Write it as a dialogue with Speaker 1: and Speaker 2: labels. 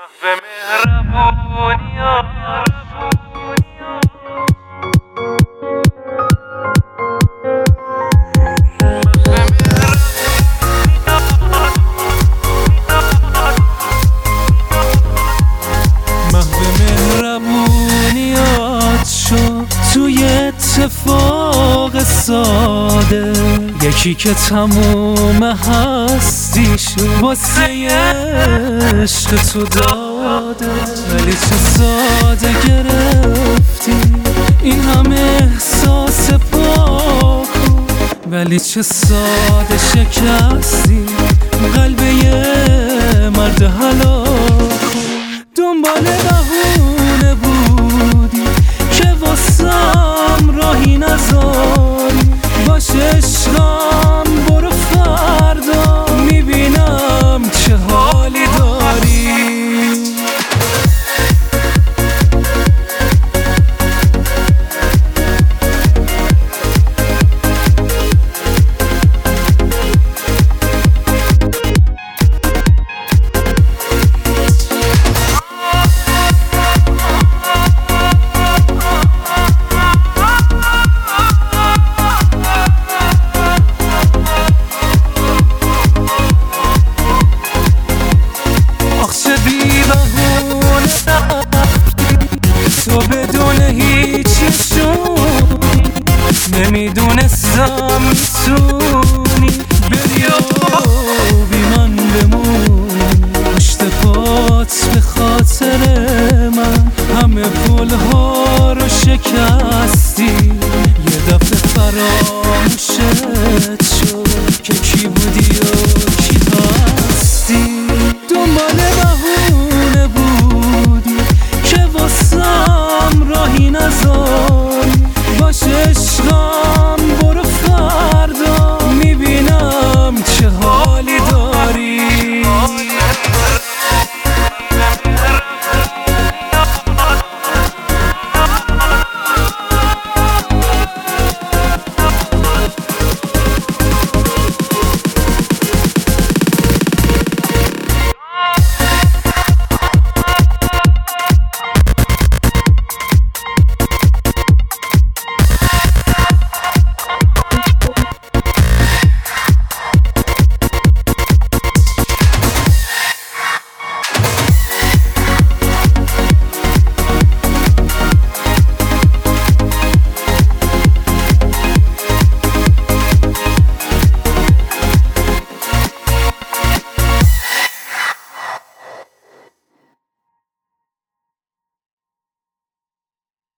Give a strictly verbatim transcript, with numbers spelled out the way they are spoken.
Speaker 1: محو مهربونی ها توی اتفاق ساده یکی که تموم هستیشو واسه عشق تو داده، ولی چه ساده گرفتی این همه احساس پاکو، ولی چه ساده شکستی قلب یه مرد هلاکو. دنبال بهونه بودی که واسم راهی نذاری، باشه عشقم برو فردا میبینم چه حالی داری. تو بدون هیچیشون نمیدونستم میتونی بری و بی من بمونی، پشت پات به خاطر من همه پل ها رو شکستی، یه دفعه فرار